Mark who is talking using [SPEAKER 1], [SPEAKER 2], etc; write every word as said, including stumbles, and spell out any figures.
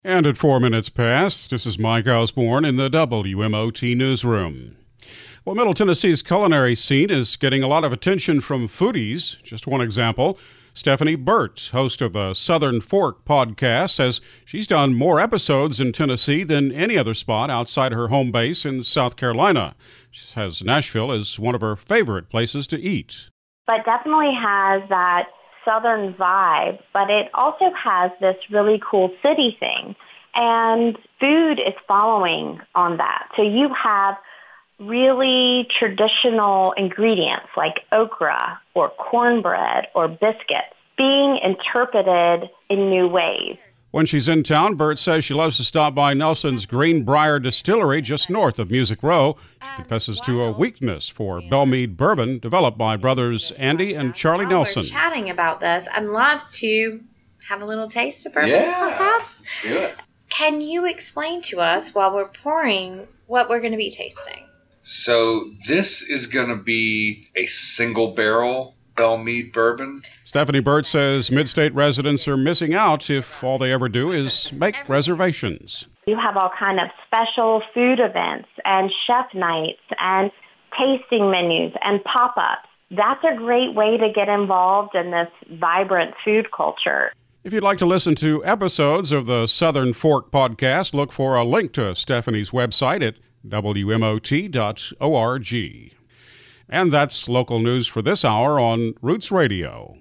[SPEAKER 1] And at four minutes past, this is Mike Osborne in the W M O T newsroom. Well, Middle Tennessee's culinary scene is getting a lot of attention from foodies. Just one example, Stephanie Burt, host of the Southern Fork podcast, says she's done more episodes in Tennessee than any other spot outside her home base in South Carolina. She says Nashville is one of her favorite places to eat.
[SPEAKER 2] But definitely has that Southern vibe, but it also has this really cool city thing. And food is following on that. So you have really traditional ingredients like okra or cornbread or biscuits being interpreted in new ways.
[SPEAKER 1] When she's in town, Burt says she loves to stop by Nelson's Greenbrier Distillery just north of Music Row. She confesses to a weakness for Bellmead bourbon developed by brothers Andy and Charlie Nelson.
[SPEAKER 3] We're chatting about this. I'd love to have a little taste of bourbon,
[SPEAKER 4] yeah,
[SPEAKER 3] perhaps.
[SPEAKER 4] Do it.
[SPEAKER 3] Can you explain to us while we're pouring what we're going to be tasting?
[SPEAKER 4] So this is going to be a single barrel Bellmead bourbon.
[SPEAKER 1] Stephanie Burt says Midstate residents are missing out if all they ever do is make reservations.
[SPEAKER 2] You have all kind of special food events and chef nights and tasting menus and pop-ups. That's a great way to get involved in this vibrant food culture.
[SPEAKER 1] If you'd like to listen to episodes of the Southern Fork podcast, look for a link to Stephanie's website at W M O T dot org. And that's local news for this hour on Roots Radio.